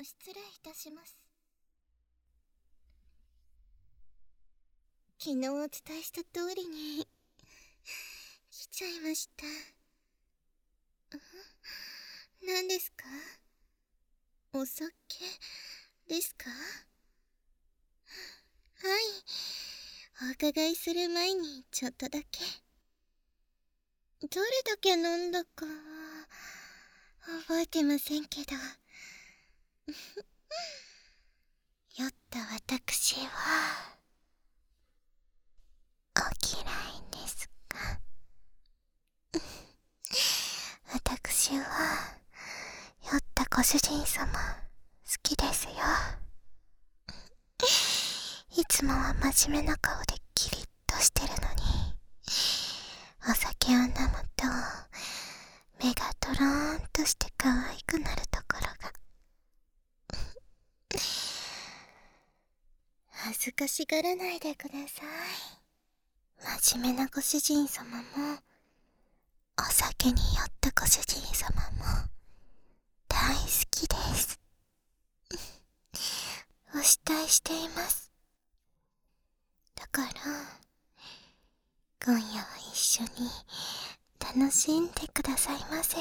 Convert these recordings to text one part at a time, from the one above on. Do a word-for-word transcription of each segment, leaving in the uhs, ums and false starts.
失礼いたします。昨日お伝えした通りに来ちゃいました。何ですか？お酒ですか？はい、お伺いする前にちょっとだけ。どれだけ飲んだか覚えてませんけど酔った私はお嫌いですか？私は酔ったご主人様好きですよ。いつもは真面目な顔でキリッとしてるのに、お酒を飲むと目がドローンとして可愛くなるところが恥ずかしがらないでください。真面目なご主人様もお酒に酔ったご主人様も大好きです。お慕いしています。だから今夜は一緒に楽しんでくださいませ。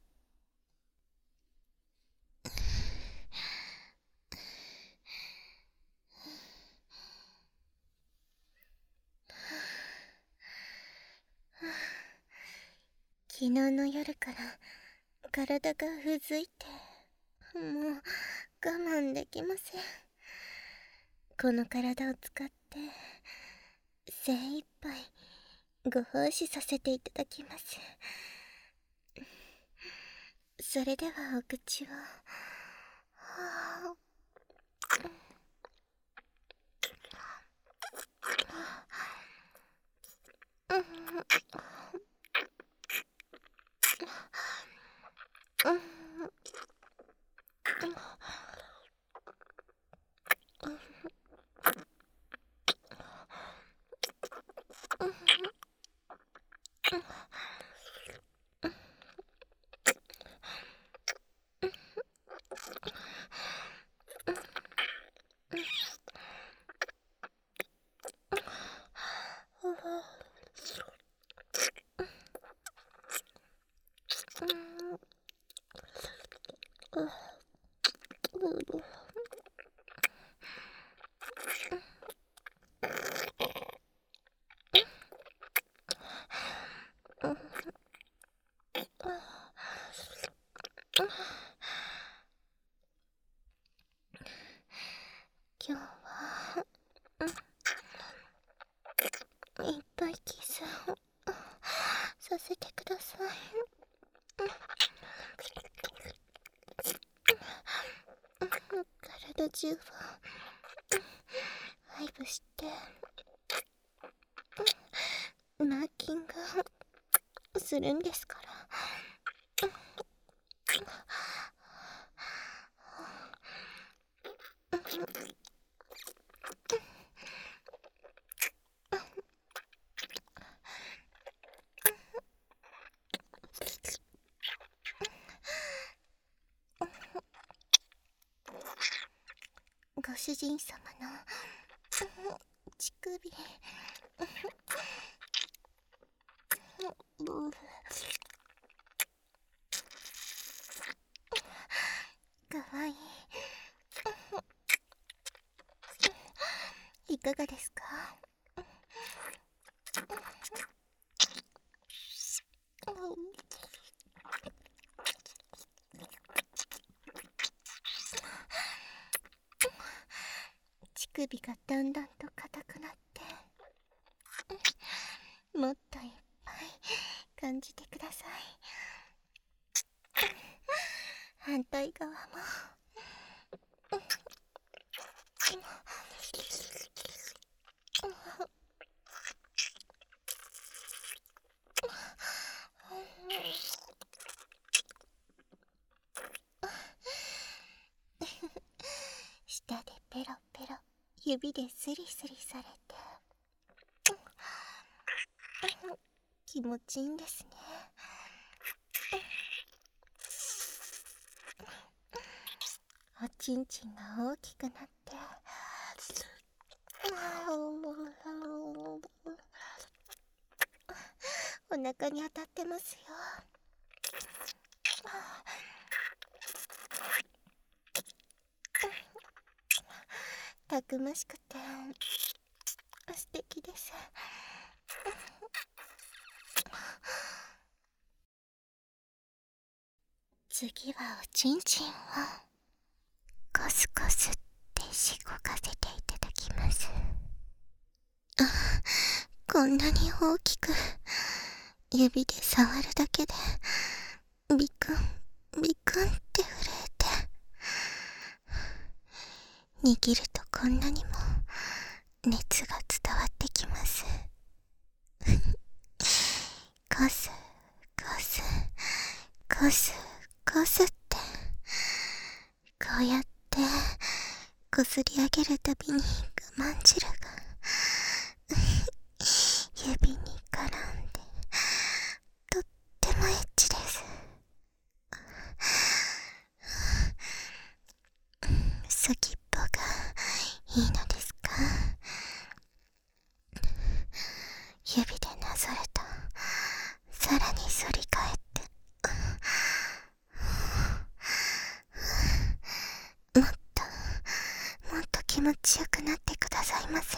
昨日の夜から体がうずいて、もう我慢できません。この体を使って精一杯ご奉仕させていただきます。それではお口を。今日はいっぱいキスをさせてください。体中をハイブしてマーキングするんですから。ご主人様の乳首かわいい。いかがですか？乳首がだんだんと硬くなって、もっといっぱい感じてください。反対側も舌でペロペロ指でスリスリされて気持ちいいんですね。 おちんちんが大きくなってお腹に当たってますよ。たくましくて素敵です。次はおちんちんをコスコスってしごかせていただきます。あ、こんなに大きく指で触るだけでビクンビクンって震えて、握るとこんなにも熱が伝わってきます。コスコスコスコスって、こうやってこすり上げるたびに我慢汁が指に絡んで、とってもエッチです。先っぽがいいのですか？指でなぞるとさらに反り返って、もっともっと気持ちよくなってくださいませ。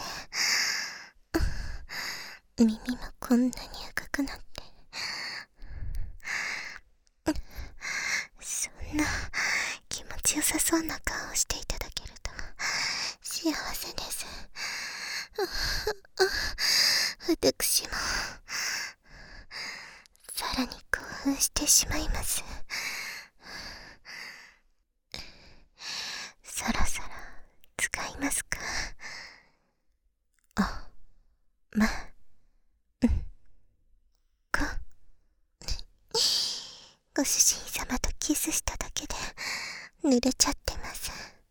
耳もこんなに赤くなって、そんな気持ちよさそうな顔をしていただけると幸せです。私もさらに興奮してしまいます。そろそろ使いますか？あ、ま、うん、こご主人様とキスしただけで濡れちゃってます。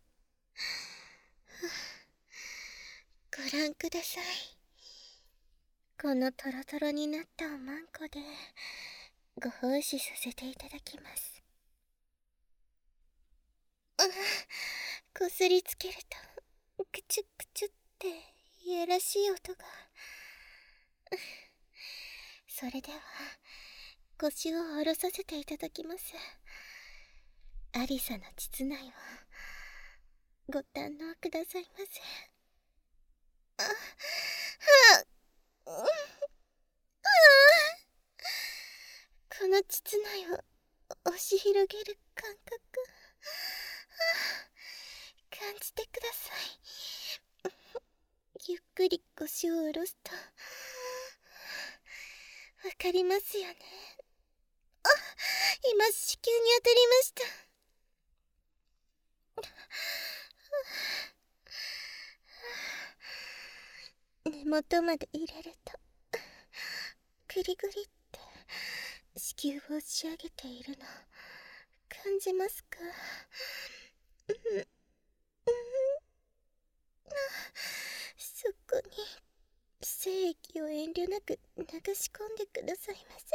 ご覧ください。このトロトロになったおまんこでご奉仕させていただきます。あ、こすりつけるとクチュクチュっていやらしい音が。それでは腰を下ろさせていただきます。アリサの膣内をご堪能くださいませ。あ、はあ、うん、ああ、この膣内を押し広げる感覚、感じてください。ゆっくり腰を下ろすとわかりますよね。あ、今子宮に当たりました。根元まで入れるとグリグリって子宮を押し上げているの感じますか？うん、うん、そこに精液を遠慮なく流し込んでくださいませ。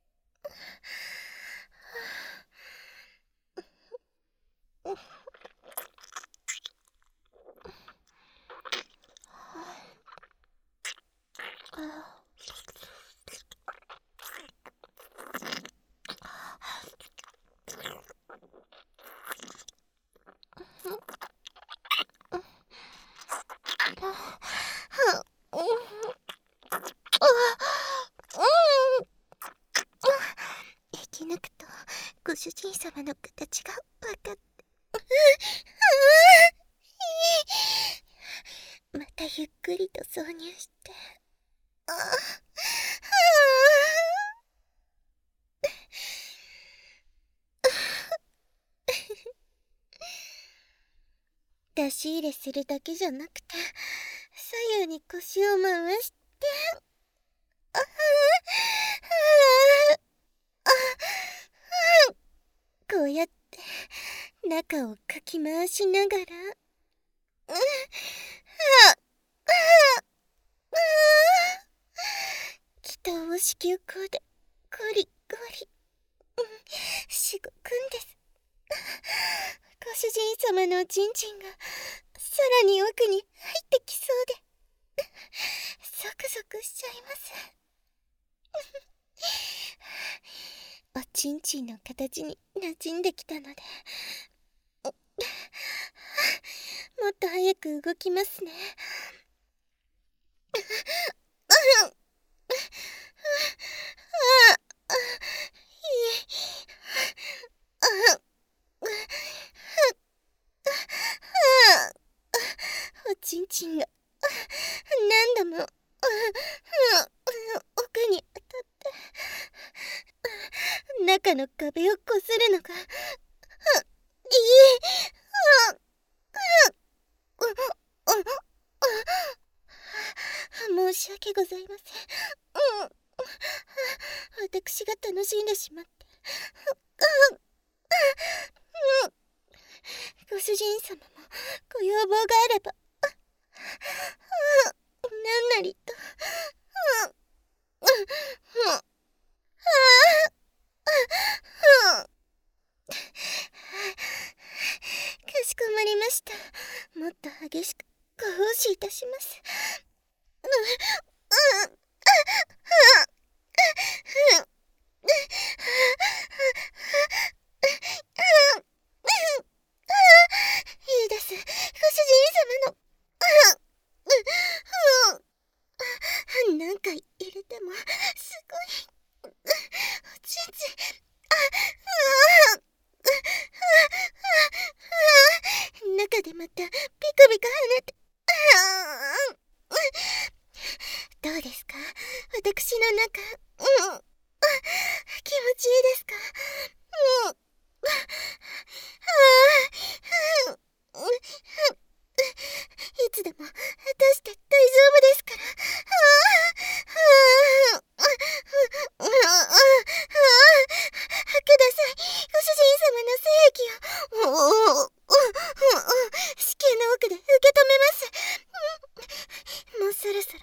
息抜くとご主人様の形が分かって、またゆっくりと挿入して、ああ、出し入れするだけじゃなくて左右に腰を回して、ああ、ああ、こうやって中をかき回しながら、うん、ああ、ああ、北を子宮口でゴリゴリ、うん、しごくんです。こ主人様のおちんちんがさらに奥に入ってきそうでゾクゾクしちゃいますおちんちんの形に馴染んできたのでもっと早く動きますね。おちんちんが何度も奥に当たって中の壁をこするのがいい申し訳ございません。私が楽しんでしまってご主人様もご要望があれば何なりとかしこまりました。もっと激しくご奉仕いたします。いいです、ご主人様の何回入れてもすごいおちんちん中でまたビクビク跳ねてどうですか、私の中、うん、気持ちいいですか。うんいつでも果たして大丈夫ですから。ください、ご主人様の精液を子宮の奥で受け止めます。もうそろそろ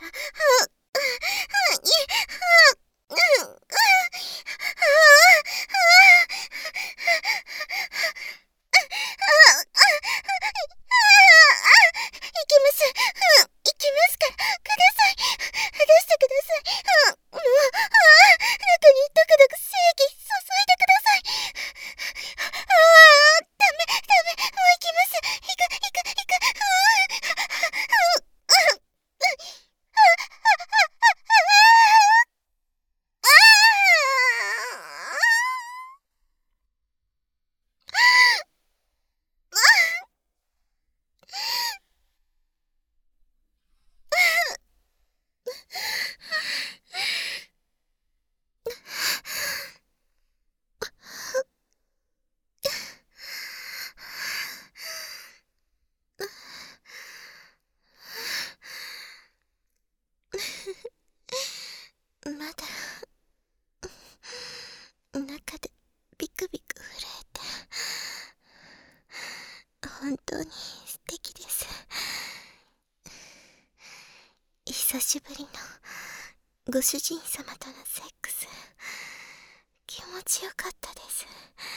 まだ中でビクビク震えて本当に素敵です。久しぶりのご主人様とのセックス、気持ちよかったです。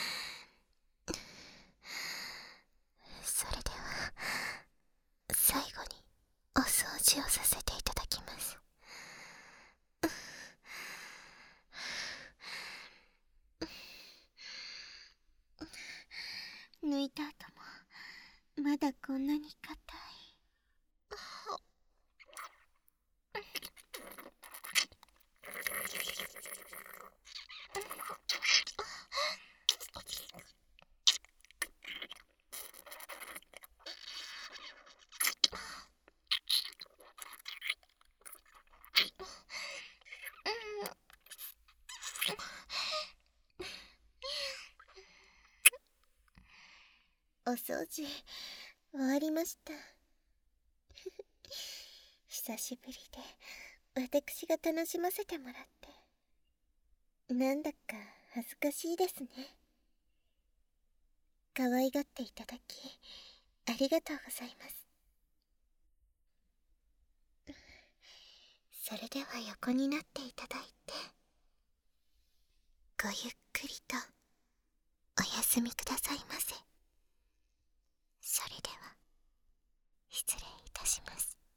それでは最後にお掃除をさせていただきます。抜いた後もまだこんなに硬い。お掃除終わりました。久しぶりで私が楽しませてもらってなんだか恥ずかしいですね。可愛がっていただきありがとうございます。それでは横になっていただいてごゆっくりとお休みくださいませ。 それでは失礼いたします。